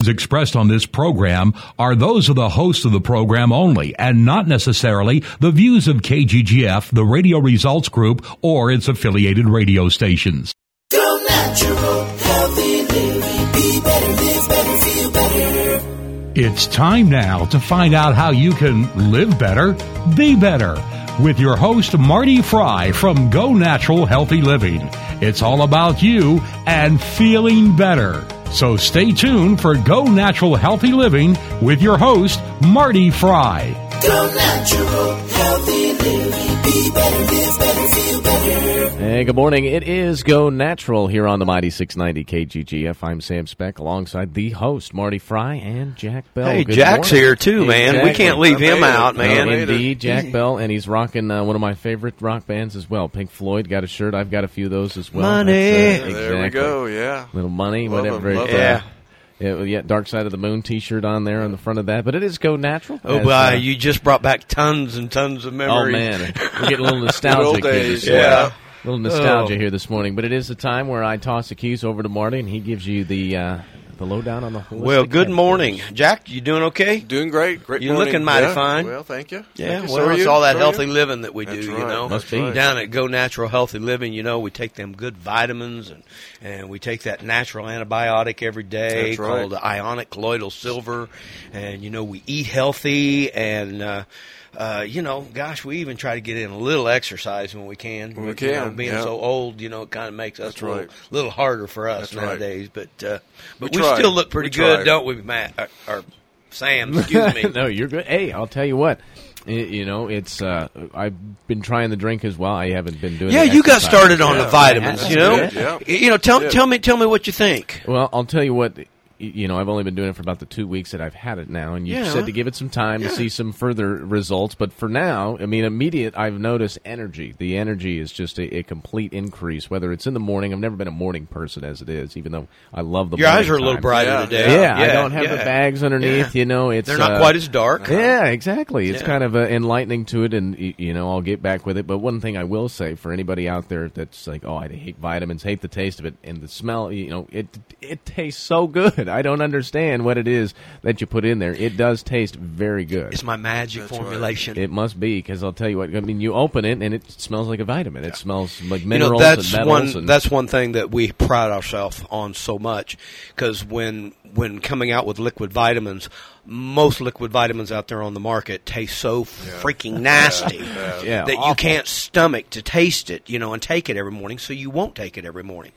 expressed on this program are those of the host of the program only and not necessarily the views of KGGF, the Radio Results Group, or its affiliated radio stations. Go natural, healthy living, be better, live better, feel better. It's time now to find out how you can live better, be better, with your host Marty Fry from Go Natural Healthy Living. It's all about you and feeling better. So stay tuned for Go Natural Healthy Living with your host Marty Fry. Go natural, healthy living, be better, live better, feel better. Hey, good morning. It is Go Natural here on the Mighty 690 KGGF. I'm Sam Speck alongside the host, Marty Fry, and Jack Bell. Hey, good Jack's morning. here too, man. Jack. We can't leave him out, man. Indeed, Jack Bell, and he's rocking one of my favorite rock bands as well. Pink Floyd got a shirt. I've got a few of those as well. Money. Exactly. There we go, yeah. Little money, Love whatever. 'em, love 'em. Yeah. Yeah, Dark Side of the Moon T-shirt on there on the front of that, but it is Go Natural. Oh, boy, you just brought back tons and tons of memories. Oh, man. We're getting a little nostalgic. Good old days, here this yeah. morning. A little nostalgia here this morning, but it is the time where I toss the keys over to Marty, and he gives you the lowdown on the holistic. Well, good health morning. course. Jack, you doing okay? Doing great. Great You're morning. looking mighty Yeah. fine. Well, thank you. Yeah, Thank you. well, So are it's you. all that So are healthy you. living that we That's do, right. you know. Must be. Down at Go Natural Healthy Living, you know, we take them good vitamins and we take that natural antibiotic every day That's right. called ionic colloidal silver. And, you know, we eat healthy and, you know, gosh, we even try to get in a little exercise when we can. When we You know, can, being yeah. so old, you know, it kind of makes us That's a little, right. little harder for us That's right. nowadays. But we try. still look pretty We good, try. don't we, Matt? Or Sam, excuse me. No, you're good. Hey, I'll tell you what. You know, it's I've been trying the drink as well. I haven't been doing. Yeah, the you got exercise. started on the Yeah. vitamins. That's You know, good. Yeah. you know. Tell me what you think. Well, I'll tell you what. You know, I've only been doing it for about the 2 weeks that I've had it now, and you Yeah. said to give it some time to see some further results. But for now, I mean, immediate, I've noticed energy. The energy is just a complete increase, whether it's in the morning. I've never been a morning person as it is, even though I love the Your morning eyes are a little time. brighter Yeah. today. Yeah, I don't have the yeah. bags underneath. Yeah. You know, it's They're not quite as dark. Yeah, exactly. It's Yeah. kind of enlightening to it, and you know, I'll get back with it. But one thing I will say for anybody out there that's like, "Oh, I hate vitamins, hate the taste of it, and the smell," you know, it tastes so good. I don't understand what it is that you put in there. It does taste very good. It's my magic That's right. formulation. It must be, because I'll tell you what. I mean, you open it and it smells like a vitamin. It smells like You minerals know, that's and metals. And that's one thing that we pride ourselves on so much, because when coming out with liquid vitamins, most liquid vitamins out there on the market taste so freaking nasty Yeah, that you awful. can't stomach to taste it, you know, and take it every morning, so you won't take it every morning.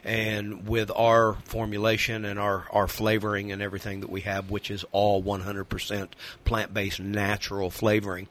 And with our formulation and our flavoring and everything that we have, which is all 100% plant-based natural flavoring,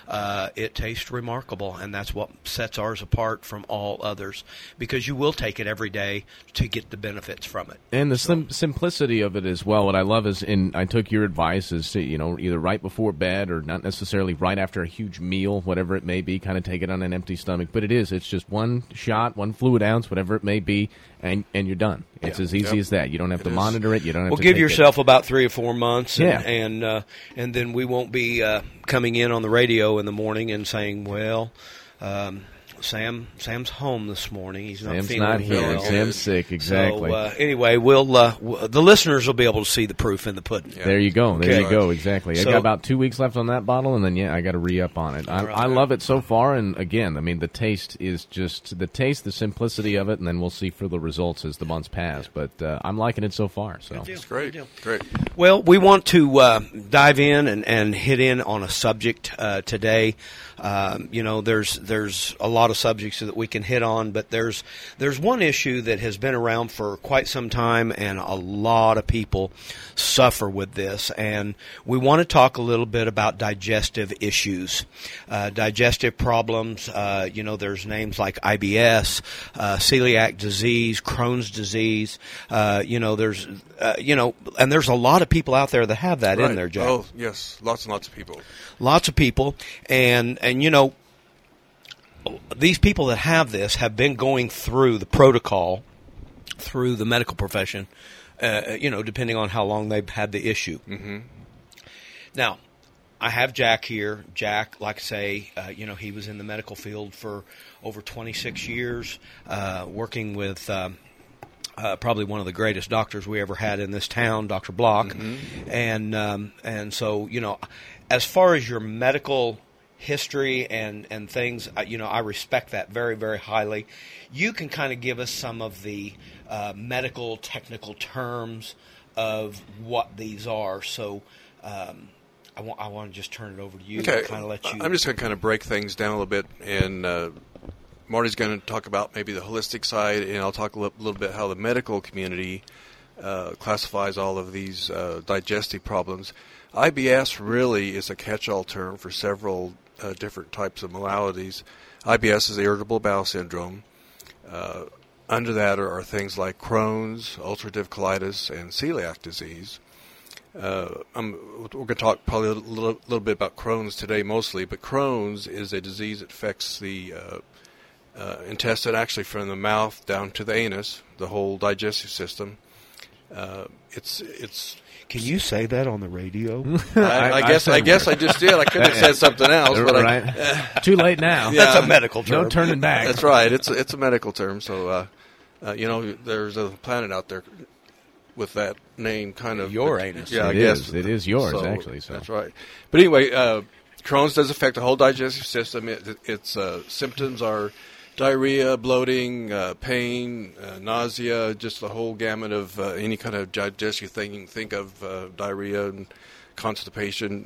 it tastes remarkable, and that's what sets ours apart from all others, because you will take it every day to get the benefits from it. And the simplicity of it as well. What I love is, and I took your advice, is to, you know, either right before bed or not necessarily right after a huge meal, whatever it may be, kind of take it on an empty stomach. But it's just one shot, one fluid ounce, whatever it may be, and you're done. It's as easy as that. You don't have to monitor it. You don't have Well, to give take yourself about 3 or 4 months, Yeah. and then we won't be coming in on the radio in the morning and saying, well, Sam's home this morning. He's not Sam's feeling not here. well. Sam's sick. Exactly. So, anyway, we'll the listeners will be able to see the proof in the pudding. There you go. There Okay. you go. Exactly. I So- got about 2 weeks left on that bottle, and then I got to re-up on it. I love it so far, and again, I mean, the taste is just the taste, the simplicity of it, and then we'll see further results as the months pass. But I'm liking it so far. So It's great. Great. Well, we want to dive in and hit in on a subject today. You know, there's a lot of subjects that we can hit on, but there's one issue that has been around for quite some time, and a lot of people suffer with this. And we want to talk a little bit about digestive issues, digestive problems. You know, there's names like IBS, celiac disease, Crohn's disease. You know, there's and there's a lot of people out there that have that in Right. there, Jack. Oh, yes. Lots and lots of people. Lots of people, and you know, these people that have this have been going through the protocol, through the medical profession, you know, depending on how long they've had the issue. Mm-hmm. Now, I have Jack here. Jack, like I say, you know, he was in the medical field for over 26 years, working with probably one of the greatest doctors we ever had in this town, Dr. Block. And so, as far as your medical history and things, I respect that very, very highly. You can kind of give us some of the medical technical terms of what these are. So I want to just turn it over to you Okay. to kind of let you... I'm just going to kind of break things down a little bit, and Marty's going to talk about maybe the holistic side, and I'll talk a little bit how the medical community classifies all of these digestive problems. IBS really is a catch-all term for several different types of maladies. IBS is irritable bowel syndrome. Under that are things like Crohn's, ulcerative colitis, and celiac disease. We're going to talk probably a little bit about Crohn's today mostly, but Crohn's is a disease that affects the intestine, actually from the mouth down to the anus, the whole digestive system. It's Can you say that on the radio? I guess I just did. I could have said something else, but Right. Too late now. Yeah. That's a medical term. No turning back. That's right. It's a medical term. So there's a planet out there with that name, kind of Your anus. Yeah, I It guess is. It is yours, actually. So. That's right. But anyway, Crohn's does affect the whole digestive system. Its symptoms are diarrhea, bloating, pain, nausea, just the whole gamut of any kind of digestive thing you can think of, diarrhea and constipation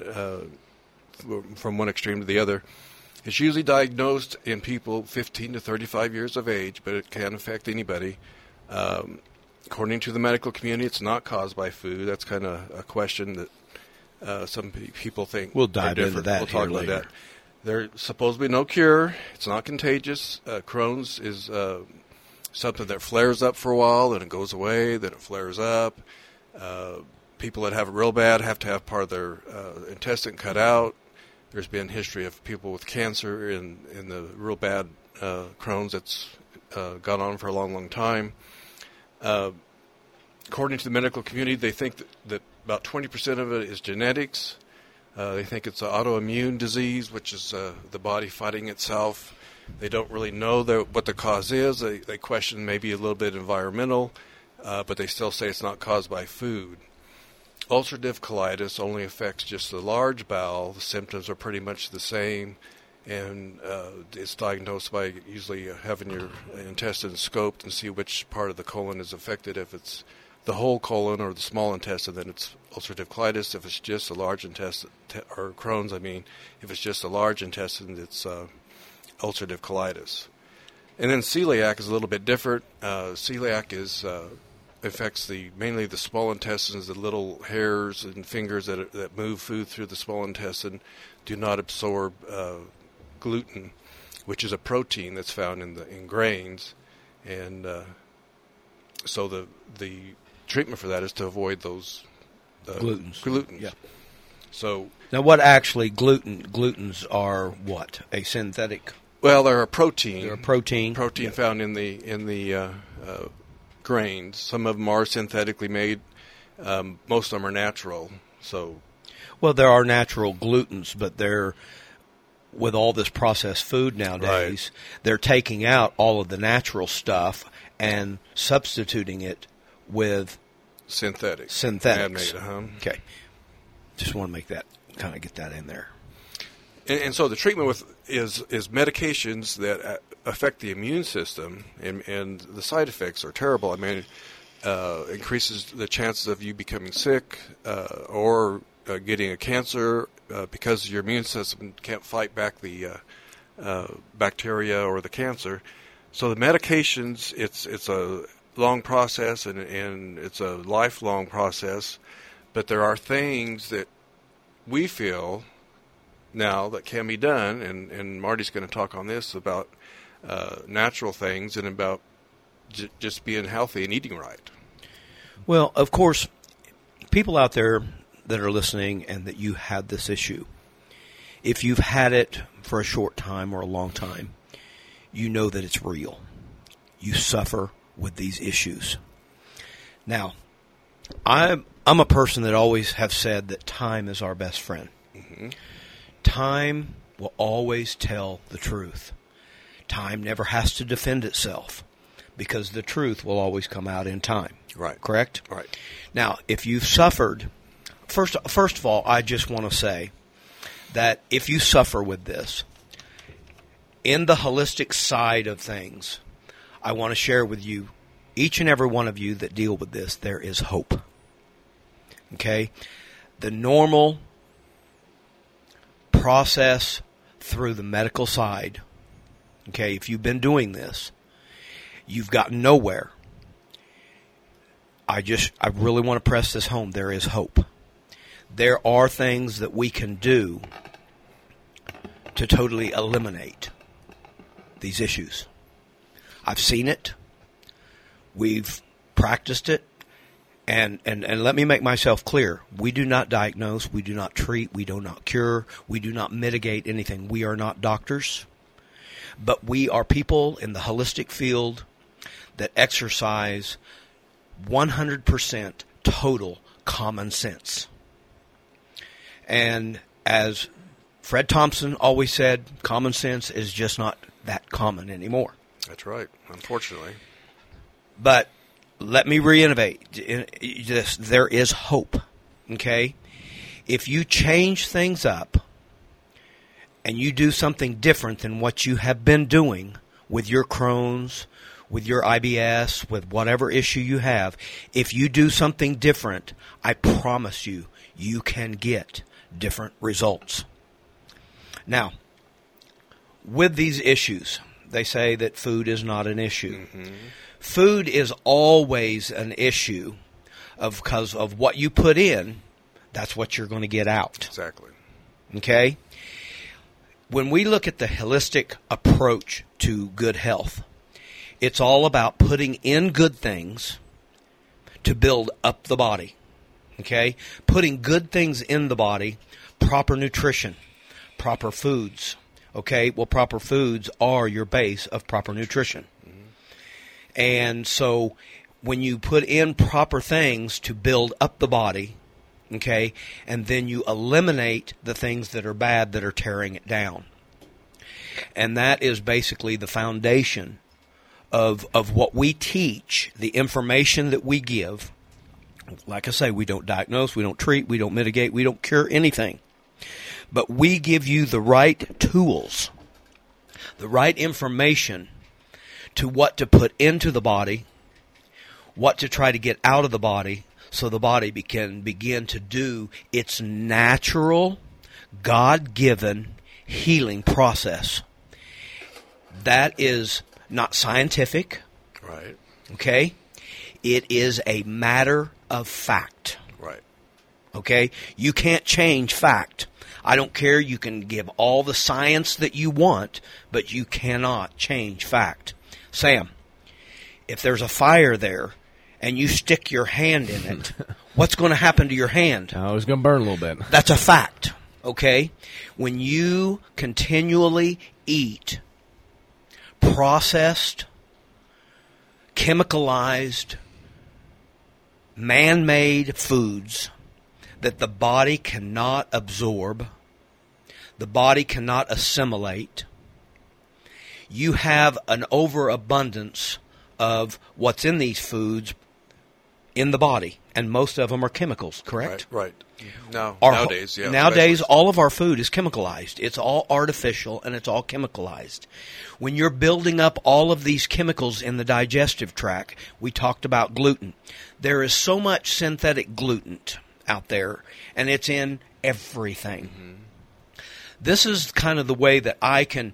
from one extreme to the other. It's usually diagnosed in people 15 to 35 years of age, but it can affect anybody. According to the medical community, it's not caused by food. That's kind of a question that some people think. We'll dive into that We'll talk here about later. that. There's supposed to be no cure. It's not contagious. Crohn's is something that flares up for a while, then it goes away, then it flares up. People that have it real bad have to have part of their intestine cut out. There's been history of people with cancer in the real bad Crohn's that's gone on for a long, long time. According to the medical community, they think that about 20% of it is genetics. They think it's an autoimmune disease, which is the body fighting itself. They don't really know what the cause is. They question maybe a little bit environmental, but they still say it's not caused by food. Ulcerative colitis only affects just the large bowel. The symptoms are pretty much the same, and it's diagnosed by usually having your intestines scoped and see which part of the colon is affected. If it's the whole colon or the small intestine, then it's ulcerative colitis. If it's just the large intestine, or Crohn's, if it's just the large intestine, it's ulcerative colitis. And then celiac is a little bit different. Celiac affects mainly the small intestines. The little hairs and fingers that move food through the small intestine do not absorb gluten, which is a protein that's found in grains, and so the treatment for that is to avoid those glutens. Yeah. So Now, what actually glutens are? What, a synthetic? well, they're a protein. They're a protein. Protein found in the grains. Some of them are synthetically made. Most of them are natural. So, Well, there are natural glutens, but with all this processed food nowadays, they're taking out all of the natural stuff and substituting it with synthetics. synthetics. Man-made, Okay. Just want to get that in there. And so the treatment is medications that affect the immune system, and the side effects are terrible. Increases the chances of you becoming sick or getting a cancer because your immune system can't fight back the bacteria or the cancer. So the medications, it's a long process and it's a lifelong process, but there are things that we feel now that can be done, and Marty's going to talk on this about natural things and about just being healthy and eating right. Well, of course, people out there that are listening and that you have this issue, if you've had it for a short time or a long time, you know that it's real. You suffer with these issues. Now, I'm a person that always have said that time is our best friend. Mm-hmm. Time will always tell the truth. Time never has to defend itself. because the truth will always come out in time. Right. Correct? Right. Now, if you've suffered, first of all, I just want to say that if you suffer with this, in the holistic side of things, I want to share with you, each and every one of you that deal with this, there is hope. Okay? The normal process through the medical side, okay, if you've been doing this, you've gotten nowhere. I really want to press this home. There is hope. There are things that we can do to totally eliminate these issues. I've seen it. We've practiced it. And let me make myself clear. We do not diagnose. We do not treat. We do not cure. We do not mitigate anything. We are not doctors. But we are people in the holistic field that exercise 100% total common sense. And as Fred Thompson always said, common sense is just not that common anymore. That's right, unfortunately. But let me reiterate this. There is hope, okay? If you change things up and you do something different than what you have been doing with your Crohn's, with your IBS, with whatever issue you have, if you do something different, I promise you, you can get different results. Now, with these issues, they say that food is not an issue. Mm-hmm. Food is always an issue because of what you put in, that's what you're going to get out. Exactly. Okay? When we look at the holistic approach to good health, it's all about putting in good things to build up the body. Okay? Putting good things in the body, proper nutrition, proper foods. Okay? Well, proper foods are your base of proper nutrition. And so when you put in proper things to build up the body, okay, and then you eliminate the things that are bad that are tearing it down. And that is basically the foundation of what we teach, the information that we give. Like I say, we don't diagnose, we don't treat, we don't mitigate, we don't cure anything. But we give you the right tools, the right information to what to put into the body, what to try to get out of the body, so the body can begin to do its natural, God-given healing process. That is not scientific. Right. Okay? It is a matter of fact. Right. Okay? You can't change fact. I don't care. You can give all the science that you want, but you cannot change fact. Sam, if there's a fire there and you stick your hand in it, what's going to happen to your hand? Oh, it's going to burn a little bit. That's a fact, okay? When you continually eat processed, chemicalized, man-made foods that the body cannot absorb, the body cannot assimilate, you have an overabundance of what's in these foods in the body, and most of them are chemicals, correct? Right. Nowadays, yeah. Nowadays, all of our food is chemicalized. It's all artificial, and it's all chemicalized. When you're building up all of these chemicals in the digestive tract, we talked about gluten. There is so much synthetic gluten out there, and it's in everything. Mm-hmm. This is kind of the way that I can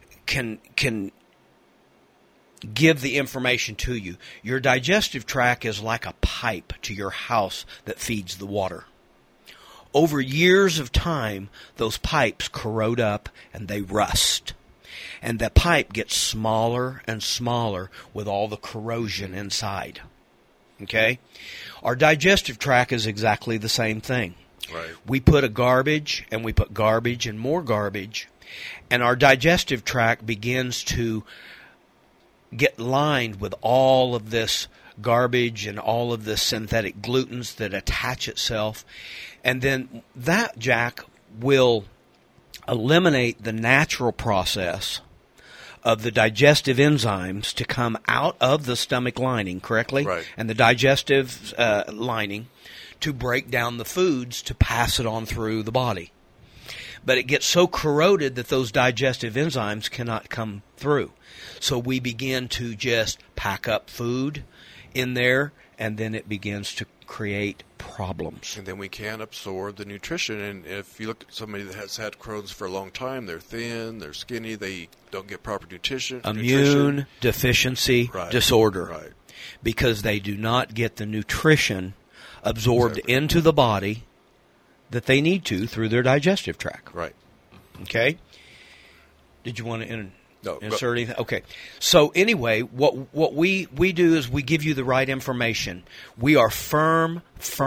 give the information to you. Your digestive tract is like a pipe to your house that feeds the water. Over years of time, those pipes corrode up and they rust. And the pipe gets smaller and smaller with all the corrosion inside. Okay? Our digestive tract is exactly the same thing. Right. We put a garbage, and we put garbage and more garbage, and our digestive tract begins to get lined with all of this garbage and all of this synthetic glutens that attach itself. And then that, Jack, will eliminate the natural process of the digestive enzymes to come out of the stomach lining, correctly? Right. And the digestive lining to break down the foods to pass it on through the body. But it gets so corroded that those digestive enzymes cannot come through. So we begin to just pack up food in there, and then it begins to create problems. And then we can't absorb the nutrition. And if you look at somebody that has had Crohn's for a long time, they're thin, they're skinny, they don't get proper nutrition. Immune deficiency disorder. Right. Because they do not get the nutrition absorbed into the body that they need to through their digestive tract. Right. Okay? Did you want to insert anything? Okay. So anyway, what we do is we give you the right information. We are firm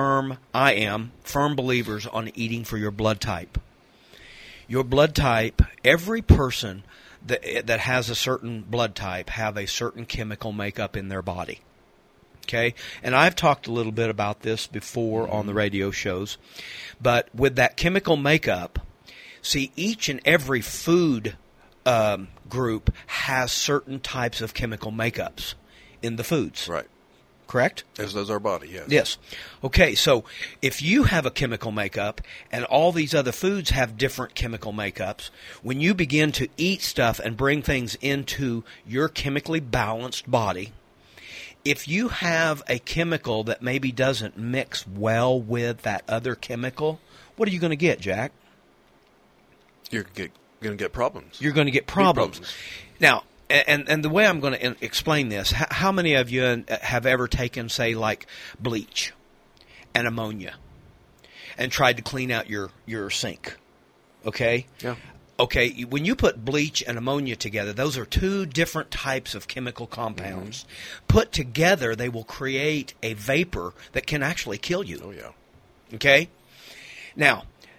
believers on eating for your blood type. Your blood type, every person that has a certain blood type have a certain chemical makeup in their body. Okay? And I've talked a little bit about this before on the radio shows. But with that chemical makeup, see, each and every food group has certain types of chemical makeups in the foods. Right. Correct? As does our body, yes. Yes. Okay, so if you have a chemical makeup and all these other foods have different chemical makeups, when you begin to eat stuff and bring things into your chemically balanced body, if you have a chemical that maybe doesn't mix well with that other chemical, what are you going to get, Jack? You're going to get problems. You're going to get problems. Now, and the way I'm going to explain this, how many of you have ever taken, say, like bleach and ammonia and tried to clean out your sink? Okay? Yeah. Okay, when you put bleach and ammonia together, those are two different types of chemical compounds. Mm-hmm. Put together, they will create a vapor that can actually kill you. Oh, yeah. Okay? Now,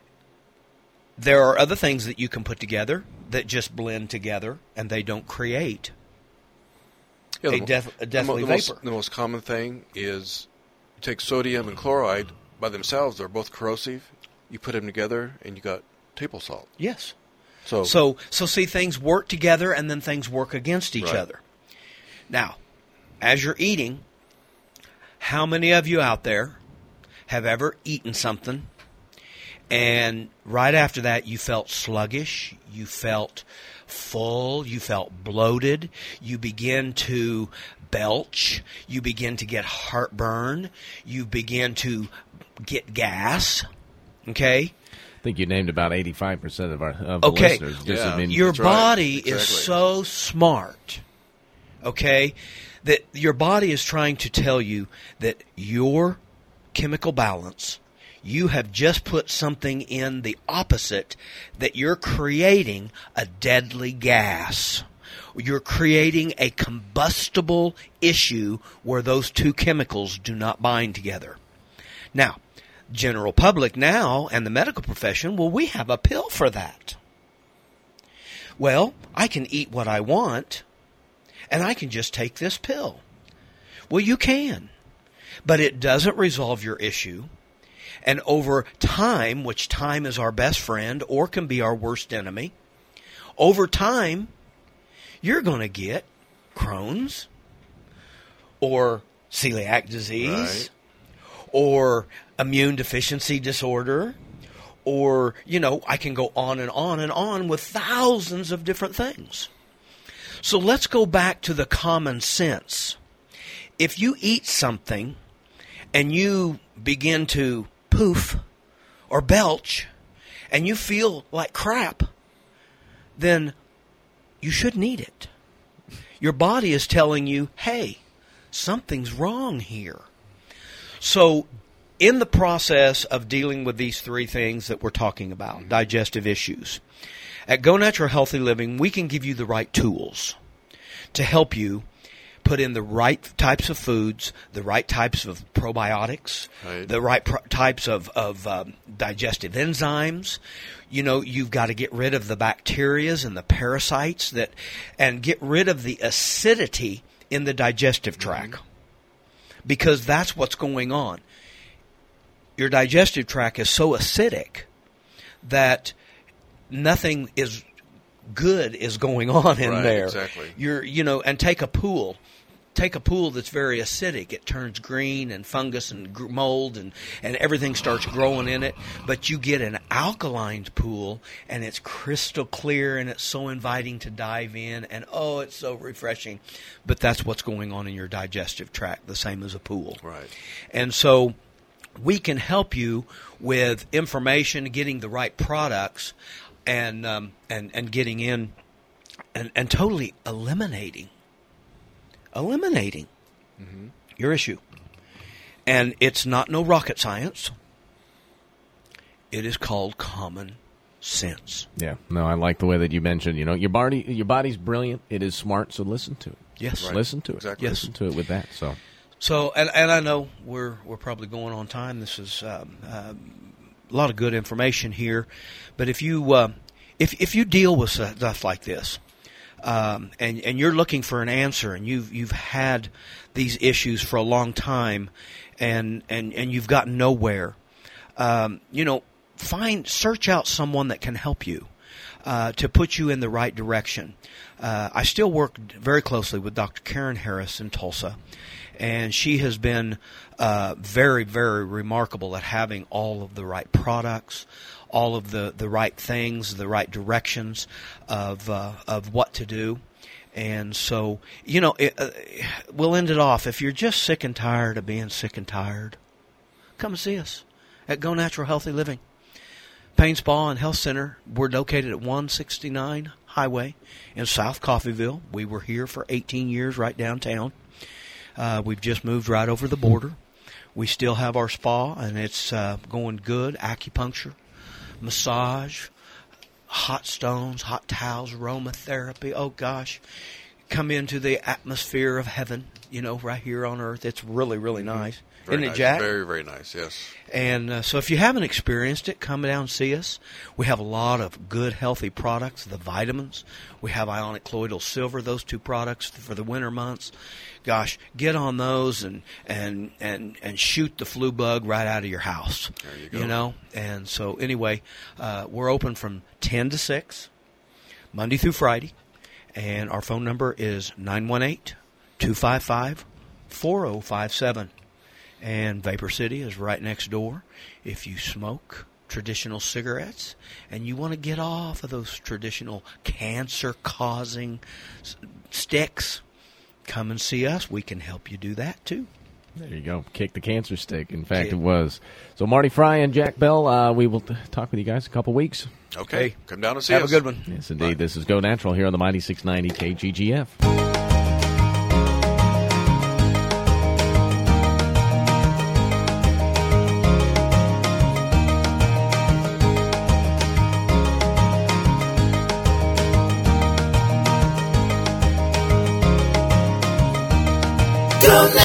there are other things that you can put together that just blend together, and they don't create a deathly vapor. The most common thing is you take sodium and chloride by themselves. They're both corrosive. You put them together, and you got table salt. Yes. So see, things work together, and then things work against each other. Now, as you're eating, how many of you out there have ever eaten something, and right after that you felt sluggish, you felt full, you felt bloated, you begin to belch, you begin to get heartburn, you begin to get gas, okay? I think you named about 85% of our the listeners. Yeah. Your body is so smart, okay, that your body is trying to tell you that your chemical balance, you have just put something in the opposite, that you're creating a deadly gas. You're creating a combustible issue where those two chemicals do not bind together. Now, general public now and the medical profession, well, we have a pill for that. Well, I can eat what I want, and I can just take this pill. Well, you can, but it doesn't resolve your issue. And over time, which time is our best friend or can be our worst enemy, over time, you're going to get Crohn's or celiac disease or immune deficiency disorder, or, I can go on and on and on with thousands of different things. So let's go back to the common sense. If you eat something and you begin to poof or belch and you feel like crap, then you shouldn't eat it. Your body is telling you, hey, something's wrong here. So in the process of dealing with these three things that we're talking about, digestive issues, at Go Natural Healthy Living, we can give you the right tools to help you put in the right types of foods, the right types of probiotics, the right types of digestive enzymes. You've got to get rid of the bacteria and the parasites and get rid of the acidity in the digestive tract, because that's what's going on. Your digestive tract is so acidic that nothing is good is going on in Right, there. exactly. And take a pool. Take a pool that's very acidic. It turns green, and fungus and mold and everything starts growing in it. But you get an alkaline pool, and it's crystal clear, and it's so inviting to dive in, and oh, it's so refreshing. But that's what's going on in your digestive tract, the same as a pool. Right. And so we can help you with information, getting the right products, and getting in and totally eliminating your issue. And it's not no rocket science. It is called common sense. Yeah. No, I like the way that you mentioned, your body's brilliant. It is smart, so listen to it. Yes. Right. Listen to it. Exactly. Listen to it with that. So, and I know we're probably going on time. This is a lot of good information here, but if you deal with stuff like this, and you're looking for an answer, and you've had these issues for a long time, and you've gotten nowhere, search out someone that can help you to put you in the right direction. I still work very closely with Dr. Karen Harris in Tulsa, and she has been very, very remarkable at having all of the right products, all of the right things, the right directions of what to do. And so, we'll end it off. If you're just sick and tired of being sick and tired, come and see us at Go Natural Healthy Living. Pain Spa and Health Center. We're located at 169 Highway in South Coffeyville. We were here for 18 years right downtown. We've just moved right over the border. We still have our spa, and it's going good. Acupuncture, massage, hot stones, hot towels, aromatherapy. Oh, gosh. Come into the atmosphere of heaven, right here on earth. It's really, really nice. Very Isn't it, nice. Jack? Very, very nice, yes. And so if you haven't experienced it, come down and see us. We have a lot of good, healthy products, the vitamins. We have Ionic Colloidal Silver, those two products for the winter months. Gosh, get on those and shoot the flu bug right out of your house. There you go. And so anyway, we're open from 10 to 6, Monday through Friday. And our phone number is 918-255-4057. And Vapor City is right next door. If you smoke traditional cigarettes and you want to get off of those traditional cancer-causing sticks, come and see us. We can help you do that, too. There you go. Kick the cancer stick. In fact, it was. So Marty Fry and Jack Bell, we will talk with you guys in a couple weeks. Okay. Come down and see us. Have a good one. Yes, indeed. Bye. This is Go Natural here on the Mighty 690 KGGF. Go